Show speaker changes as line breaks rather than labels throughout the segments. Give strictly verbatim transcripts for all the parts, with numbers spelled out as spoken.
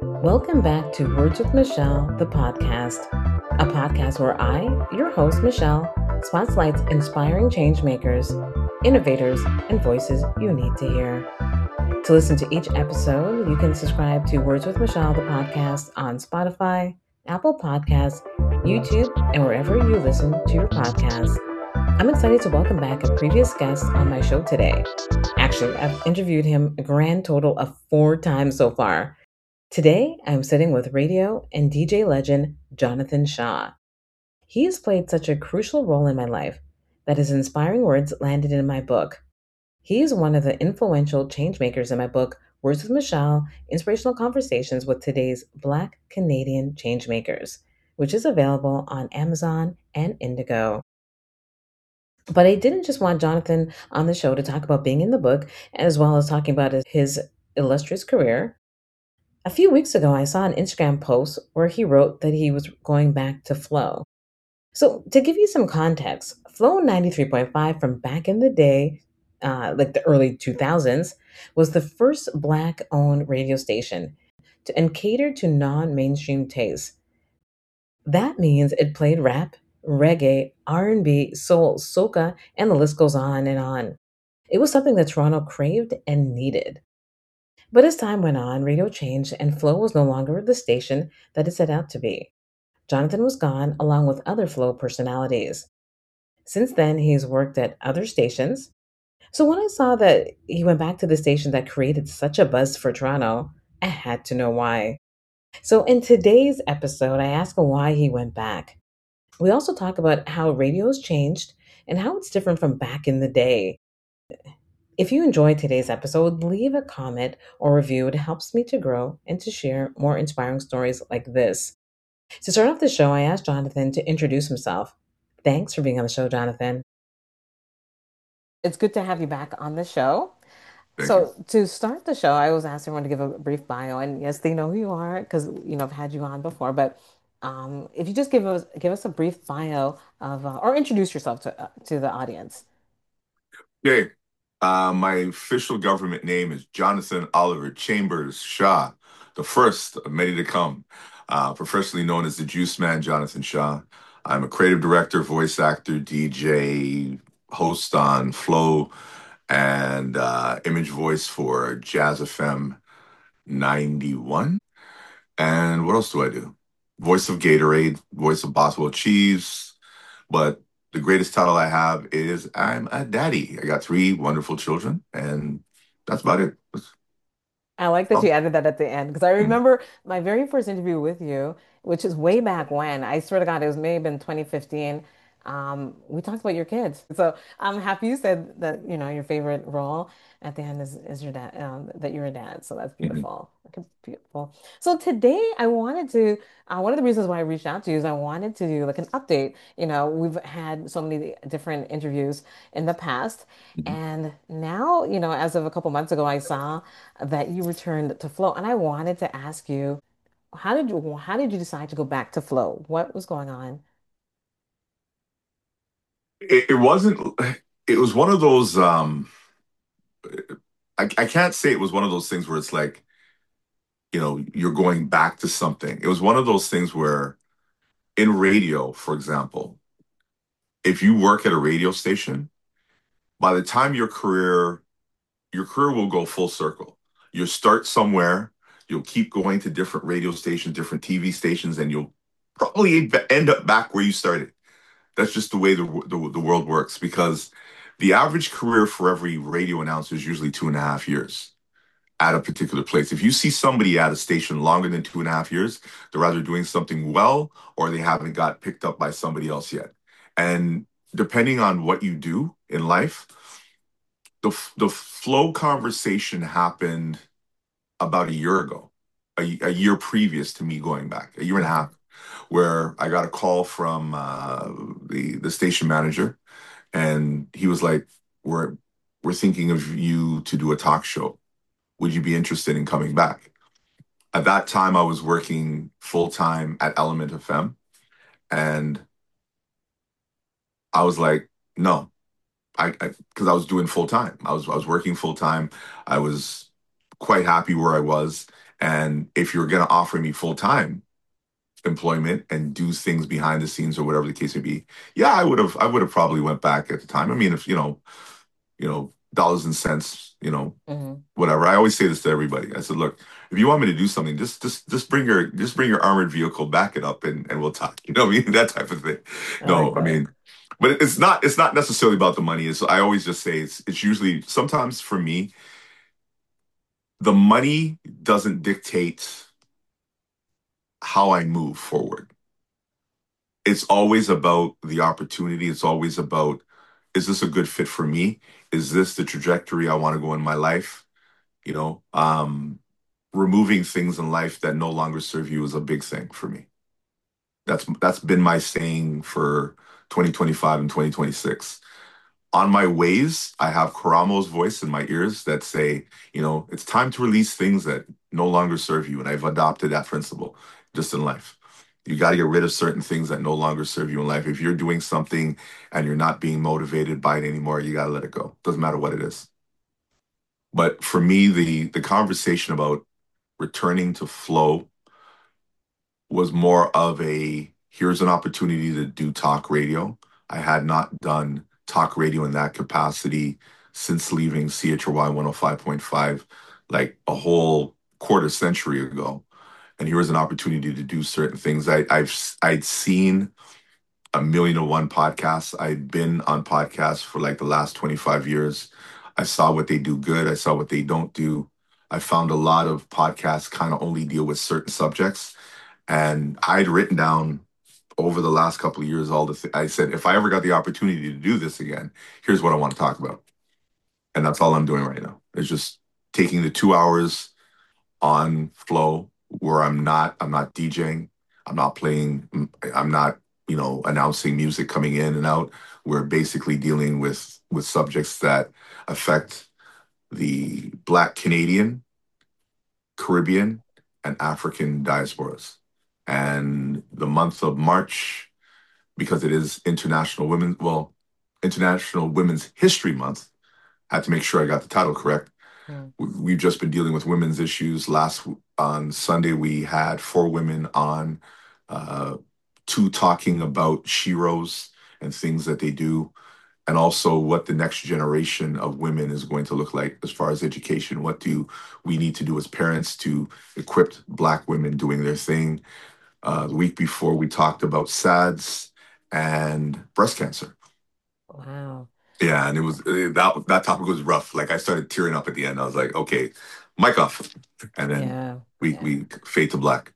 Welcome back to Words with Michelle, the podcast, a podcast where I, your host, Michelle, spotlights inspiring change makers, innovators, and voices you need to hear. To listen to each episode, you can subscribe to Words with Michelle, the podcast, on Spotify, Apple Podcasts, YouTube, and wherever you listen to your podcasts. I'm excited to welcome back a previous guest on my show today. Actually, I've interviewed him a grand total of four times so far. Today, I'm sitting with radio and D J legend Jonathan Shaw. He has played such a crucial role in my life that his inspiring words landed in my book. He is one of the influential changemakers in my book, Words with Michelle, Inspirational Conversations with Today's Black Canadian Changemakers, which is available on Amazon and Indigo. But I didn't just want Jonathan on the show to talk about being in the book, as well as talking about his illustrious career. A few weeks ago, I saw an Instagram post where he wrote that he was going back to Flow. So, to give you some context, Flow ninety-three point five from back in the day, uh, like the early two thousands, was the first Black owned radio station to, and catered to non mainstream tastes. That means it played rap, reggae, R and B, soul, soca, and the list goes on and on. It was something that Toronto craved and needed. But as time went on, radio changed and Flow was no longer the station that it set out to be. Jonathan was gone along with other Flow personalities. Since then, he's worked at other stations. So when I saw that he went back to the station that created such a buzz for Toronto, I had to know why. So in today's episode, I ask him why he went back. We also talk about how radio's changed and how it's different from back in the day. If you enjoyed today's episode, leave a comment or review. It helps me to grow and to share more inspiring stories like this. To start off the show, I asked Jonathan to introduce himself. Thanks for being on the show, Jonathan. It's good to have you back on the show.
Thank you.
So to start the show, I always ask everyone to give a brief bio, and yes, they know who you are because you know I've had you on before. But um, if you just give us give us a brief bio of uh, or introduce yourself to uh, to the audience.
Okay. Uh, my official government name is Jonathan Oliver Chambers Shaw, the first of many to come. Uh, professionally known as the Juice Man, Jonathan Shaw. I'm a creative director, voice actor, D J, host on Flow, and uh, image voice for Jazz F M ninety-one. And what else do I do? Voice of Gatorade, voice of Boswell Chiefs. But the greatest title I have is I'm a daddy. I got three wonderful children, and that's about it. That's-
I like that
oh,
you added that at the end because I
mm,
remember my very first interview with you, which is way back when. I swear to God, it was maybe in twenty fifteen. Um, we talked about your kids. So I'm happy you said that, you know, your favorite role at the end is, is your dad, um, that you're a dad. So that's
mhm,
beautiful. Okay, beautiful. So today I wanted to, uh, one of the reasons why I reached out to you is I wanted to do like an update. You know, we've had so many different interviews in the past.
mhm.
And now, you know, as of a couple months ago, I saw that you returned to Flow, and I wanted to ask you, how did you how did you decide to go back to Flow? What was going on?
It, it wasn't. It was one of those. Um, I, I can't say it was one of those things where it's like you know you're going back to something. It was one of those things where in radio, for example, if you work at a radio station, by the time your career your career will go full circle. You'll start somewhere, you'll keep going to different radio stations, different T V stations, and you'll probably end up back where you started. That's just the way the, the, the world works because the average career for every radio announcer is usually two and a half years at a particular place. If you see somebody at a station longer than two and a half years, they're either doing something well or they haven't got picked up by somebody else yet. And depending on what you do in life, the the flow conversation happened about a year ago, a, a year previous to me going back, a year and a
Okay.
half, where I got a call from uh, the the station manager, and he was like, "We're we're thinking of you to do a talk show. Would you be interested in coming back?" At that time, I was working full time at Element F M, and I was like, "No." I because I, I was doing full time. I was I was working full time. I was quite happy where I was, And if you're going to offer me full time employment and do things behind the scenes or whatever the case may be, yeah, I would have I would have probably went back at the time. I mean, if you know, you know, dollars and cents, you know,
Hmm.
whatever. I always say this to everybody. I said, look, if you want me to do something, just just just bring your just bring your armored vehicle, back it up, and and we'll talk. You know what I mean? That type of thing.
I like
No, I
that.
mean, but it's not it's not necessarily about the money. It's I always just say it's it's usually sometimes for me, the money doesn't dictate how I move forward. It's always about the opportunity. It's always about, is this a good fit for me? Is this the trajectory I want to go in my life? You know, um, removing things in life that no longer serve you is a big thing for me. That's that's been my saying for twenty twenty-five and twenty twenty-six. On my ways, I have Karamo's voice in my ears that say, you know, it's time to release things that no longer serve you. And I've adopted that principle just in life. You got to get rid of certain things that no longer serve you in life. If you're doing something and you're not being motivated by it anymore, you got to let it go. Doesn't matter what it is. But for me, the the conversation about returning to flow was more of a, here's an opportunity to do talk radio. I had not done talk radio in that capacity since leaving C H R Y one oh five point five, like a whole quarter century ago. And here was an opportunity to do certain things. I, I've I'd seen a million and one podcasts. I'd been on podcasts for like the last twenty-five years. I saw what they do good. I saw what they don't do. I found a lot of podcasts kind of only deal with certain subjects. And I'd written down over the last couple of years all the th- I said, if I ever got the opportunity to do this again, here's what I want to talk about. And that's all I'm doing right now. It's just taking the two hours on flow where I'm not I'm not DJing, I'm not playing, I'm not, you know, announcing music coming in and out. We're basically dealing with with subjects that affect the Black Canadian, Caribbean, and African diasporas. And the month of March, because it is International Women, well, International Women's History Month, I had to make sure I got the title correct.
Mm.
We've just been dealing with women's issues. Last on Sunday, we had four women on, uh, two talking about sheroes and things that they do, and also what the next generation of women is going to look like as far as education. What do we need to do as parents to equip Black women doing their thing? Uh, the week before, we talked about SADS and breast cancer.
Wow.
Yeah, and it was uh, that that topic was rough. Like I started tearing up at the end. I was like, okay, mic off, and then
Yeah.
we
Yeah.
we fade to black.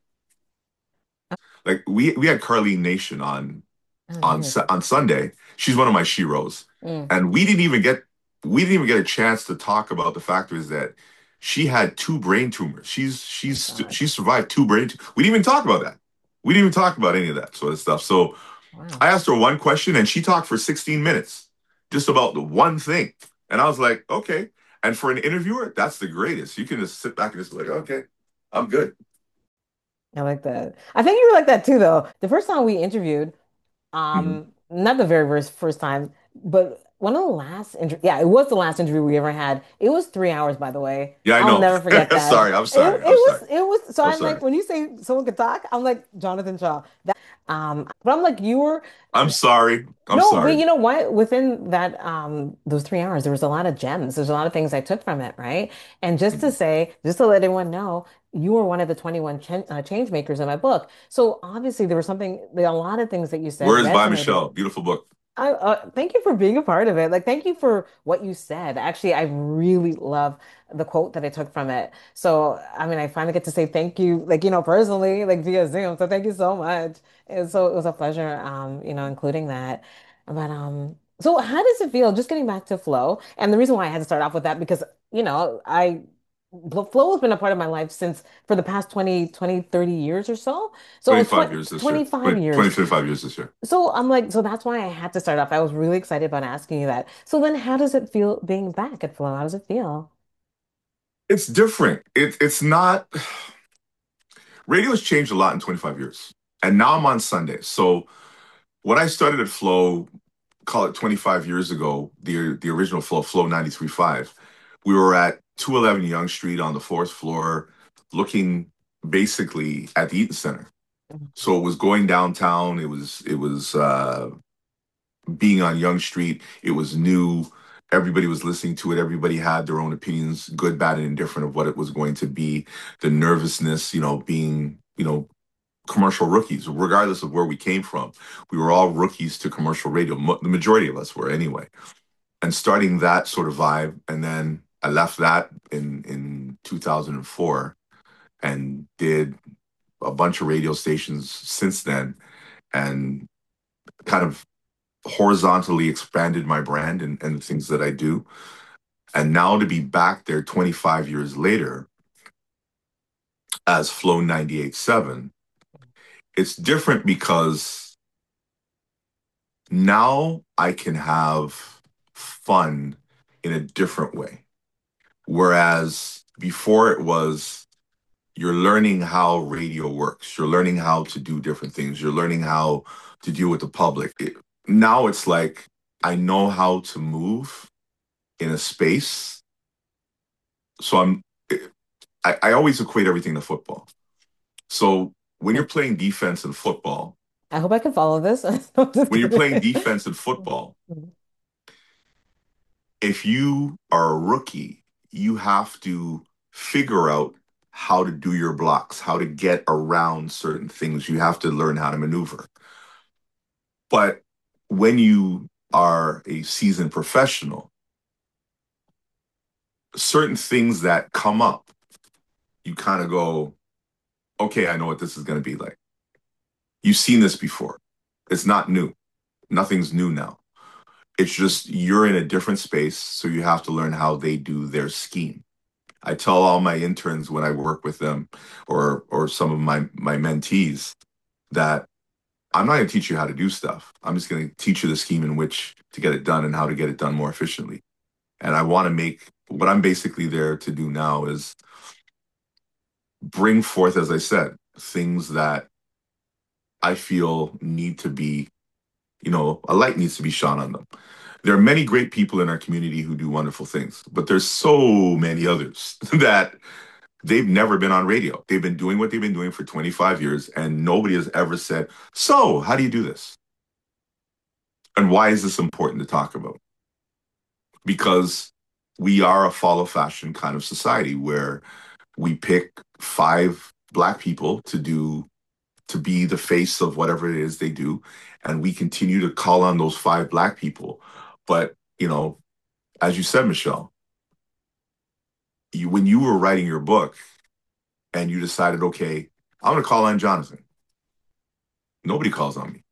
Like we we had Carlene Nation on
Oh,
on
nice.
Su- on Sunday. She's one of my sheroes,
Mm.
and we didn't even get we didn't even get a chance to talk about the fact is that she had two brain tumors. She's
Oh
she's
God.
she survived two brain. tu- We didn't even talk about that. We didn't even talk about any of that sort of stuff. So
Wow.
I asked her one question, and she talked for sixteen minutes just about the one thing, and I was like, okay. And for an interviewer, that's the greatest. You can just sit back and just be like, okay, I'm good.
I like that. I think you were like that too, though. The first time we interviewed,
Mhm.
um, not the very first first time, but one of the last inter yeah, it was the last interview we ever had. It was three hours, by the way.
Yeah, I
I'll
know.
never forget that.
Sorry, I'm
It it
sorry. I'm sorry.
was it was so
I'm
I'm like
sorry.
when you say someone could talk, I'm like Jonathan Shaw. That um, but I'm like you were.
I'm sorry. I'm
No, but
sorry.
you know what? Within that um those three hours, there was a lot of gems. There's a lot of things I took from it, right? And just to
Mhm.
say, just to let everyone know, you were one of the twenty-one ch uh, change makers in my book. So obviously there was something, there are a lot of things that you said
Words by
resonated.
Michelle. Beautiful book.
I uh, thank you for being a part of it. Like, thank you for what you said. Actually, I really love the quote that I took from it. So, I mean, I finally get to say thank you, like, you know, personally, like via Zoom. So, thank you so much. And so, it was a pleasure, um, you know, including that. But, um, so how does it feel? Just getting back to flow. And the reason why I had to start off with that because, you know, I flow has been a part of my life since for the past twenty, twenty, thirty years or so. So,
twenty-five
twenty,
years this year.
twenty-five
twenty, twenty,
years.
twenty-five years this year.
So I'm like, so that's why I had to start off. I was really excited about asking you that. So then how does it feel being back at Flow? How does it feel?
It's different. It, it's not, radio has changed a lot in twenty-five years. And now I'm on Sunday. So when I started at Flow, call it twenty-five years ago, the the original Flow, Flow ninety-three point five, we were at two eleven Young Street on the fourth floor. looking basically at the Eaton Center.
Mhm.
So it was going downtown. It was it was uh, being on Young Street. It was new. Everybody was listening to it. Everybody had their own opinions, good, bad, and indifferent of what it was going to be. The nervousness, you know, being, you know, commercial rookies, regardless of where we came from. We were all rookies to commercial radio. Mo- the majority of us were anyway. And starting that sort of vibe, and then I left that in in two thousand four and did a bunch of radio stations since then, and kind of horizontally expanded my brand and, and the things that I do. And now to be back there twenty-five years later as Flow ninety-eight point seven, it's different because now I can have fun in a different way. Whereas before it was, you're learning how radio works, you're learning how to do different things, you're learning how to deal with the public. It, now it's like I know how to move in a space. So I'm I, I always equate everything to football. So when you're playing defense in football,
I hope I can follow this.
when you're playing defense in football, if you are a rookie, you have to figure out how to do your blocks, how to get around certain things. You have to learn how to maneuver. But when you are a seasoned professional, certain things that come up, you kind of go, okay, I know what this is going to be like. You've seen this before. It's not new. Nothing's new now. It's just you're in a different space, so you have to learn how they do their scheme. I tell all my interns when I work with them, or or some of my my mentees, that I'm not going to teach you how to do stuff. I'm just going to teach you the scheme in which to get it done and how to get it done more efficiently. And I want to make what I'm basically there to do now is bring forth, as I said, things that I feel need to be, you know, a light needs to be shone on them. There are many great people in our community who do wonderful things, but there's so many others that they've never been on radio. They've been doing what they've been doing for twenty-five years, and nobody has ever said, so how do you do this? And why is this important to talk about? Because we are a follow fashion kind of society where we pick five black people to do to be the face of whatever it is they do, and we continue to call on those five black people. But you know, as you said, Michelle, you, when you were writing your book and you decided, okay, I'm going to call on Jonathan. Nobody calls on me.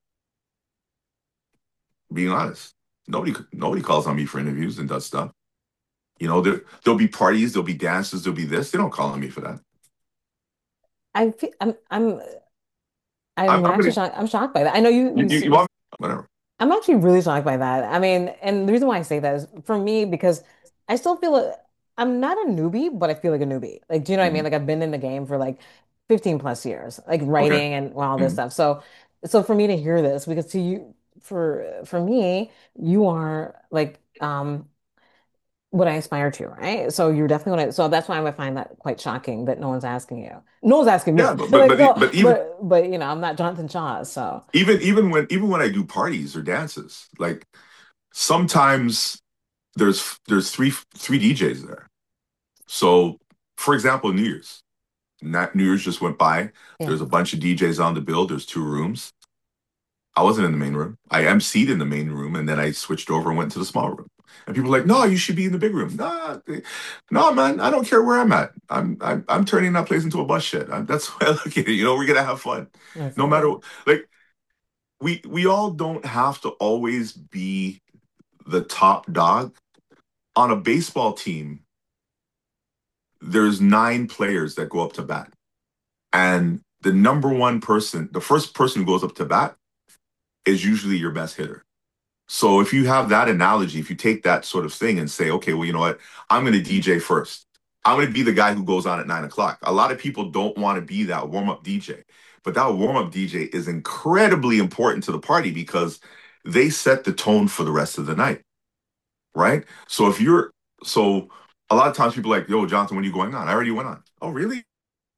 Being honest, nobody nobody calls on me for interviews and does stuff. You know, there there'll be parties, there'll be dances, there'll be this. They don't call on me for that.
I feel, I'm I'm
I'm,
I'm
I'm
actually
gonna
shocked. I'm shocked by that. I know you,
you,
you
you, you want whatever.
I'm actually really shocked by that. I mean, and the reason why I say that is for me because I still feel like I'm not a newbie, but I feel like a newbie. Like, do you know what I mean?
Mhm.
Like I've been in the game for like fifteen plus years, like
Okay.
writing and all this
Mhm.
stuff. So, so for me to hear this, because to you, for for me, you are like um what I aspire to, right? So you're definitely what I, so that's why I would find that quite shocking that no one's asking you. No one's asking
Yeah,
me.
but but
Like,
but e-
so,
but even
but but you know, I'm not Jonathan Shaw, so
even even when even when I do parties or dances, like sometimes there's there's three three D Js there. So, for example, New Year's. Not New Year's just went by.
yeah.
There's a bunch of D Js on the bill. There's two rooms. I wasn't in the main room. I emceed in the main room, and then I switched over and went to the small room. And people were like, "No, you should be in the big room." Nah, eh, no, man, I don't care where I'm at. I'm I'm, I'm turning that place into a bus shed. I'm, that's the way I look at it. You know, we're gonna have fun,
That's
no matter
it.
what. Like we we all don't have to always be the top dog on a baseball team. There's nine players that go up to bat, and the number one person, the first person who goes up to bat, is usually your best hitter. So if you have that analogy, if you take that sort of thing and say, okay, well, you know what? I'm going to D J first. I'm going to be the guy who goes on at nine o'clock. A lot of people don't want to be that warm up D J, but that warm up D J is incredibly important to the party because they set the tone for the rest of the night, right? So if you're, so a lot of times people are like, yo, Jonathan, when are you going on? I already went on. Oh, really?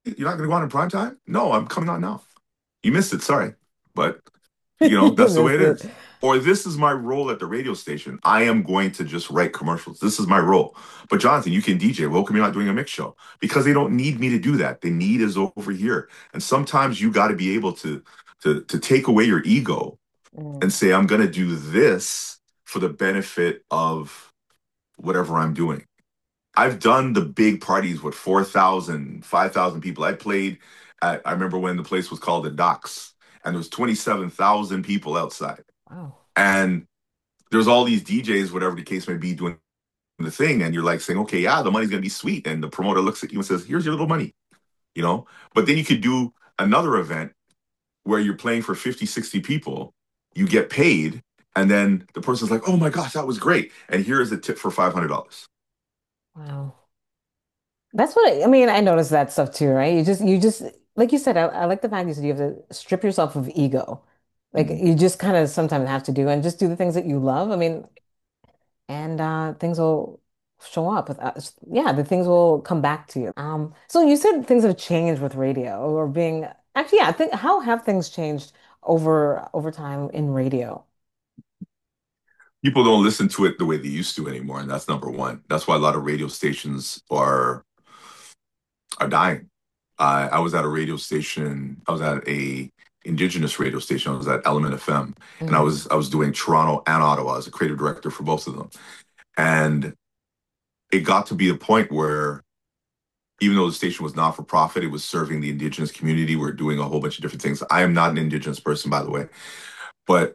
You're not going to go on in prime time? No, I'm coming on now. You missed it. Sorry. But, you know,
You
that's the way
missed
it
it.
is. Or this is my role at the radio station. I am going to just write commercials. This is my role. But Jonathan, you can D J. Well, come you're not doing a mix show? Because they don't need me to do that. The need is over here. And sometimes you got to be able to to to take away your ego
Mm.
and say, I'm going to do this for the benefit of whatever I'm doing. I've done the big parties with four thousand, five thousand people. I played at, I remember when the place was called the Docks, and there was twenty-seven thousand people outside.
Wow.
And there's all these D Js, whatever the case may be, doing the thing. And you're like saying, okay, yeah, the money's going to be sweet. And the promoter looks at you and says, here's your little money, you know? But then you could do another event where you're playing for fifty, sixty people, you get paid, and then the person's like, oh my gosh, that was great. And here is a tip for five hundred dollars.
Wow. That's what I, I mean. I noticed that stuff too, right? You just, you just, like you said, I, I like the fact you said you have to strip yourself of ego. Like
Mhm.
you just kind of sometimes have to do and just do the things that you love. I mean, and uh, things will show up with us. Yeah, the things will come back to you. Um, so you said things have changed with radio or being actually, yeah, I think how have things changed over over time in radio?
People don't listen to it the way they used to anymore, and that's number one. That's why a lot of radio stations are are dying. I I was at a radio station. I was at a indigenous radio station. I was at Element F M, and I
Mm.
was I was doing Toronto and Ottawa as a creative director for both of them. And it got to be a point where even though the station was not for profit, it was serving the indigenous community. We're doing a whole bunch of different things. I am not an indigenous person, by the way, but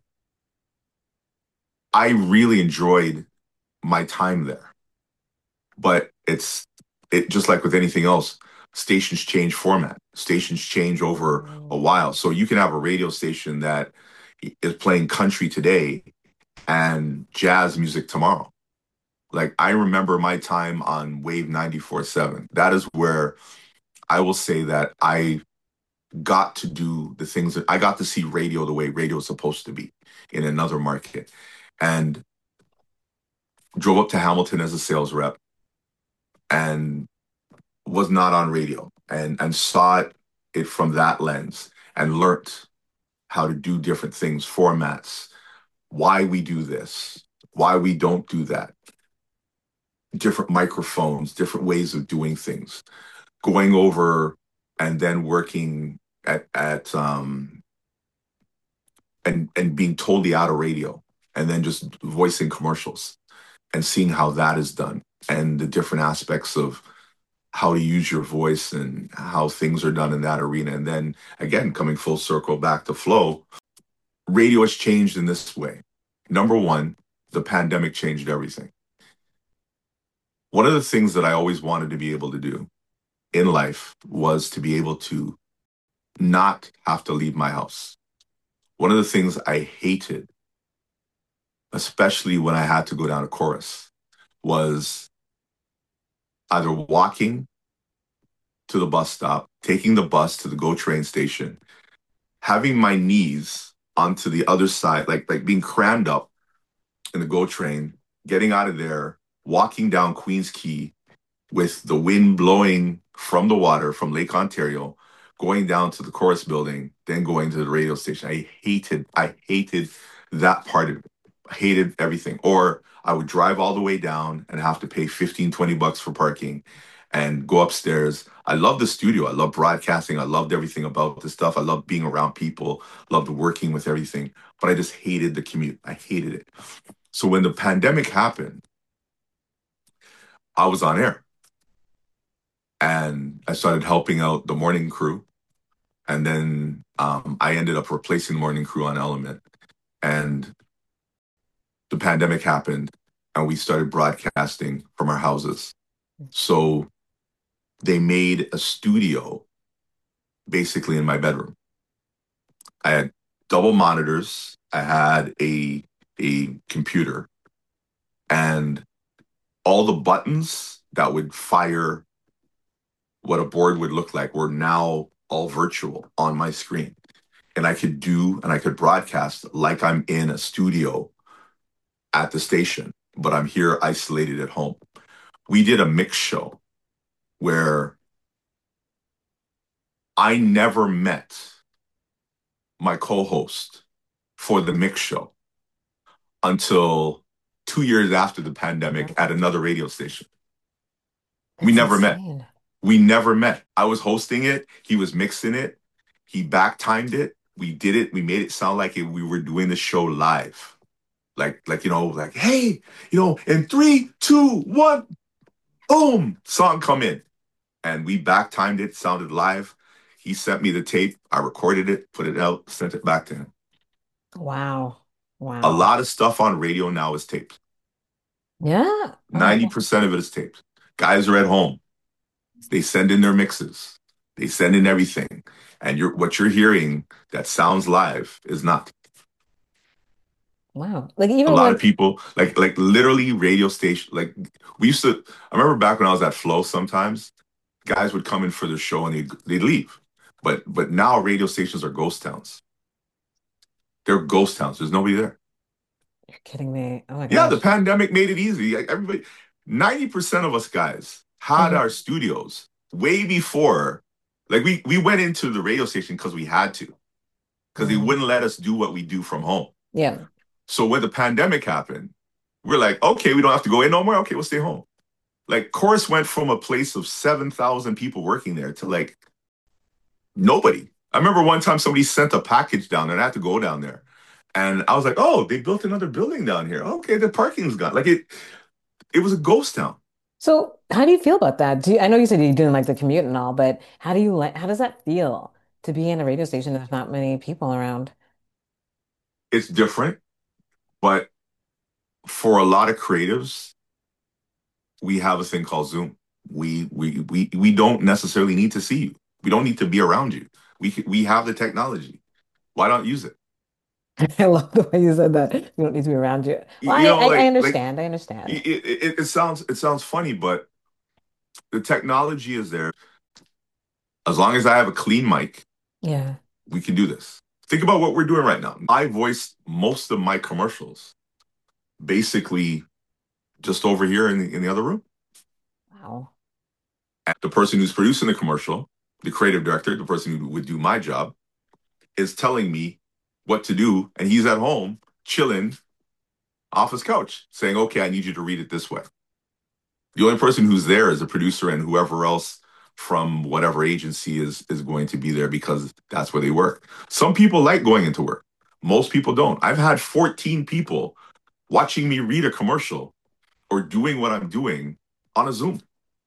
I really enjoyed my time there. But it's it just like with anything else, stations change format. Stations change over a
Mm.
while. So you can have a radio station that is playing country today and jazz music tomorrow. Like I remember my time on Wave ninety-four point seven. That is where I will say that I got to do the things that I got to see radio the way radio is supposed to be in another market. And drove up to Hamilton as a sales rep and was not on radio and and saw it, it from that lens and learnt how to do different things, formats, why we do this, why we don't do that, different microphones, different ways of doing things, going over and then working at at um and and being totally out of radio and then just voicing commercials and seeing how that is done and the different aspects of how to use your voice and how things are done in that arena. And then again, coming full circle back to flow, radio has changed in this way. Number one, the pandemic changed everything. One of the things that I always wanted to be able to do in life was to be able to not have to leave my house. One of the things I hated, especially when I had to go down to chorus, was either walking to the bus stop, taking the bus to the GO train station, having my knees onto the other side, like like being crammed up in the GO train, getting out of there, walking down Queens Quay with the wind blowing from the water from Lake Ontario, going down to the chorus building, then going to the radio station. I hated, I hated that part of it. I hated everything. Or I would drive all the way down and have to pay fifteen, twenty bucks for parking and go upstairs. I love the studio. I love broadcasting. I loved everything about this stuff. I loved being around people, loved working with everything, but I just hated the commute. I hated it. So when the pandemic happened, I was on air and I started helping out the morning crew. And then um, I ended up replacing the morning crew on Element. And the pandemic happened and we started broadcasting from our houses. So they made a studio basically in my bedroom. I had double monitors. I had a a computer and all the buttons that would fire what a board would look like were now all virtual on my screen. And I could do and I could broadcast like I'm in a studio at the station, but I'm here isolated at home. We did a mix show where I never met my co-host for the mix show until two years after the pandemic
Mhm.
at another radio station. We
That's
never met.
insane.
We never met. I was hosting it. He was mixing it. He back timed it. We did it. We made it sound like it, we were doing the show live. Like, like, you know, like, hey, you know, in three, two, one, boom, song come in. And we back timed it, sounded live. He sent me the tape. I recorded it, put it out, sent it back to him.
Wow.
A
Wow.
lot of stuff on radio now is taped.
Yeah. Oh,
ninety percent of it is taped. Guys are at home. They send in their mixes. They send in everything. And you're what you're hearing that sounds live is not.
wow. Like
A
even
lot
when,
of people, like like literally radio station, like we used to, I remember back when I was at Flow sometimes, guys would come in for the show and they'd, they'd leave. But but now radio stations are ghost towns. They're ghost towns. There's nobody there.
you're kidding me. Oh my
Yeah, the
gosh.
pandemic made it easy. Like, everybody, ninety percent of us guys had
Mhm.
our studios way before. Like we we went into the radio station because we had to, because they
Mm.
wouldn't let us do what we do from home.
Yeah.
So when the pandemic happened, we're like, okay, we don't have to go in no more. Okay, we'll stay home. Like Chorus went from a place of seven thousand people working there to like nobody. I remember one time somebody sent a package down there and I had to go down there. And I was like, oh, they built another building down here. Okay, the parking's gone. Like it, it was a ghost town.
So how do you feel about that? Do you, I know you said you didn't like the commute and all, but how do you like, how does that feel to be in a radio station there's not many people around?
It's different, but for a lot of creatives, we have a thing called Zoom. We we we we don't necessarily need to see you. We don't need to be around you. We we have the technology. Why not use it?
I love the way you said that. You don't need to be around you. Well,
You
I,
know,
I, I
like like
understand. I understand.
it, it, it sounds it sounds funny, but the technology is there. As long as I have a clean mic,
Yeah.
we can do this. Think about what we're doing right now. I voiced most of my commercials basically just over here in the, in the other room.
Wow.
And the person who's producing the commercial, the creative director, the person who would do my job, is telling me what to do, and he's at home chilling off his couch, saying, "Okay, I need you to read it this way." The only person who's there is the producer and whoever else from whatever agency is is going to be there because that's where they work. Some people like going into work. Most people don't. I've had fourteen people watching me read a commercial or doing what I'm doing on a Zoom.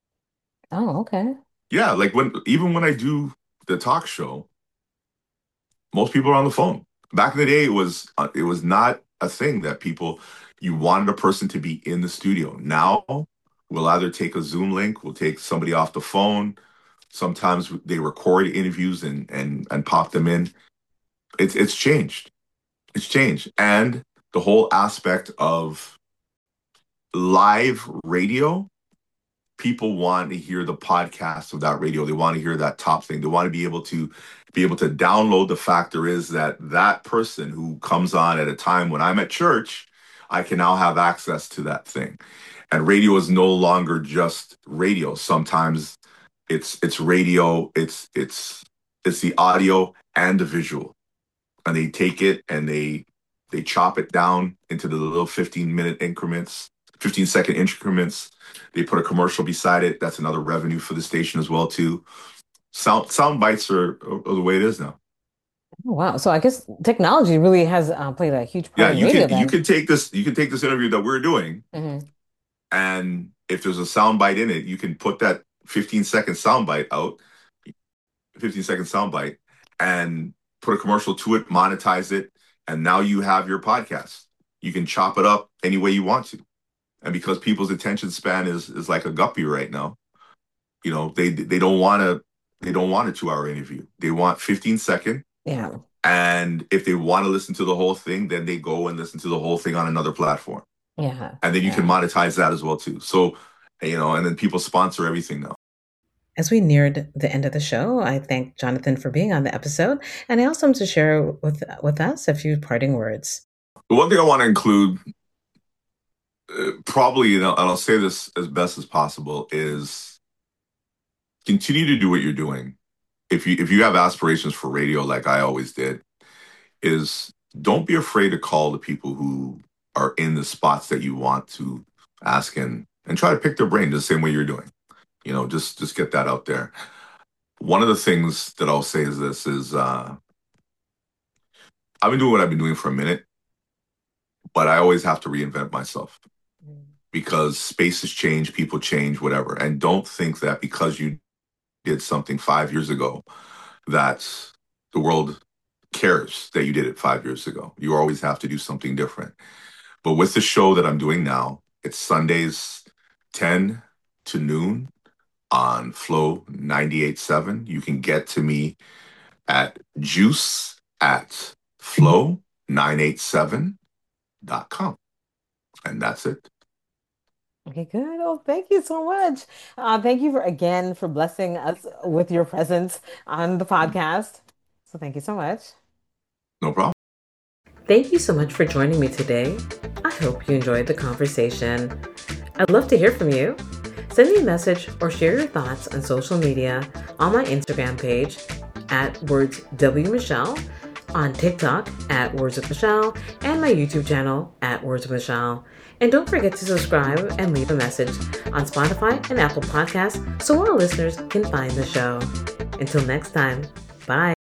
Oh, okay.
Yeah, like when even when I do the talk show, most people are on the phone. Back in the day, it was uh, it was not a thing that people you wanted a person to be in the studio. Now we'll either take a Zoom link, we'll take somebody off the phone. Sometimes they record interviews and and and pop them in. It's it's changed. It's changed, and the whole aspect of live radio, people want to hear the podcast of that radio. They want to hear that top thing. They want to be able to be able to download. The factor is that that person who comes on at a time when I'm at church, I can now have access to that thing. And radio is no longer just radio. Sometimes it's it's radio, it's it's it's the audio and the visual. And they take it and they they chop it down into the little fifteen minute increments, fifteen second increments. They put a commercial beside it. That's another revenue for the station as well too. Sound sound bites are, are the way it is now.
Oh, wow. So I guess technology really has uh, played a huge part
Yeah,
in
you
radio
can you
then.
can take this you can take this interview that we're doing,
Hmm.
and if there's a sound bite in it, you can put that fifteen second sound bite out, fifteen second sound bite, and put a commercial to it, monetize it, and now you have your podcast. You can chop it up any way you want to. And because people's attention span is is like a guppy right now, you know, they they don't want to they don't want a two hour interview. They want fifteen second.
Yeah.
And if they want to listen to the whole thing, then they go and listen to the whole thing on another platform.
Yeah.
And then you can
Yeah.
monetize that as well too. So, you know, and then people sponsor everything now.
As we neared the end of the show, I thank Jonathan for being on the episode, and I also want to share with with us a few parting words.
The one thing I want to include, uh, probably, and I'll, and I'll say this as best as possible, is continue to do what you're doing. if you if you have aspirations for radio like I always did, is don't be afraid to call the people who are in the spots that you want to ask and and try to pick their brain the same way you're doing. You know, just just get that out there. One of the things that I'll say is this is uh I've been doing what I've been doing for a minute, but I always have to reinvent myself because spaces change, people change, whatever. And don't think that because you did something five years ago that the world cares that you did it five years ago. You always have to do something different. But with the show that I'm doing now, it's Sundays ten to noon on Flow ninety-eight point seven. You can get to me at juice at flow nine eight seven dot com. And that's it.
Okay, good. Oh, thank you so much. Uh, thank you for again for blessing us with your presence on the podcast. So thank you so much.
No problem.
Thank you so much for joining me today. I hope you enjoyed the conversation. I'd love to hear from you. Send me a message or share your thoughts on social media on my Instagram page at Words W Michelle, on TikTok at Words with Michelle, and my YouTube channel at Words with Michelle. And don't forget to subscribe and leave a message on Spotify and Apple Podcasts so our listeners can find the show. Until next time, bye.